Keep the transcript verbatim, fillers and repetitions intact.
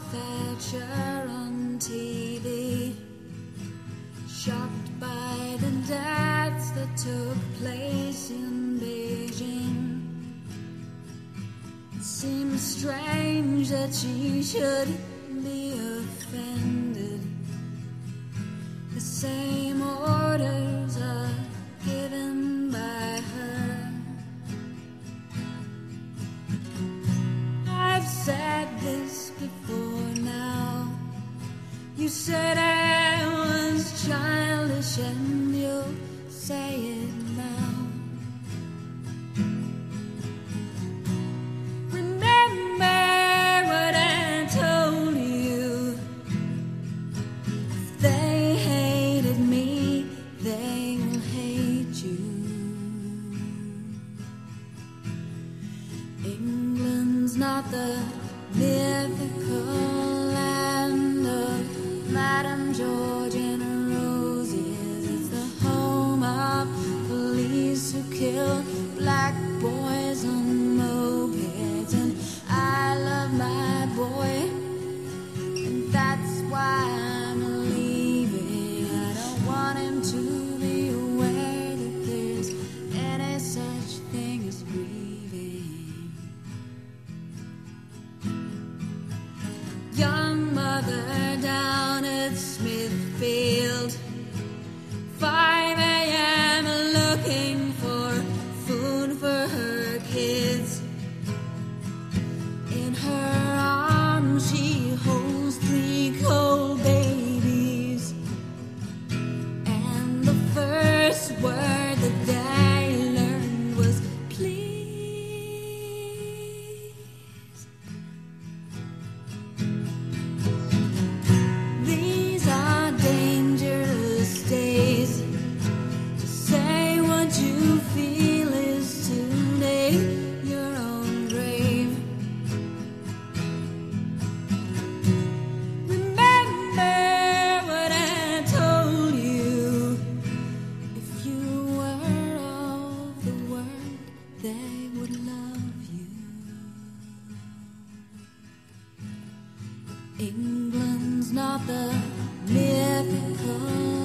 Thatcher on T V, shocked by the deaths that took place in Beijing. It seems strange that she should be offended. The same orders are given by her. I've said this before now. You said I was childish, and you'll say it now. Remember what I told you. If they hated me, they will hate you. England's not the mythical land of Madame George and Roses. It's the home of police who kill black boys on mopeds. And I love my boy, and that's why I'm leaving. I don't want him to be aware that there's any such thing as grieving. Young mother down at Smithfield, five a.m. looking for food for her kids. In her arms she holds three cold babies, and the first word that I learned was please. These are dangerous days. To say what you feel is to dig your own grave. Remember what I told you. If you were of the world, they would love you. England's not the mythical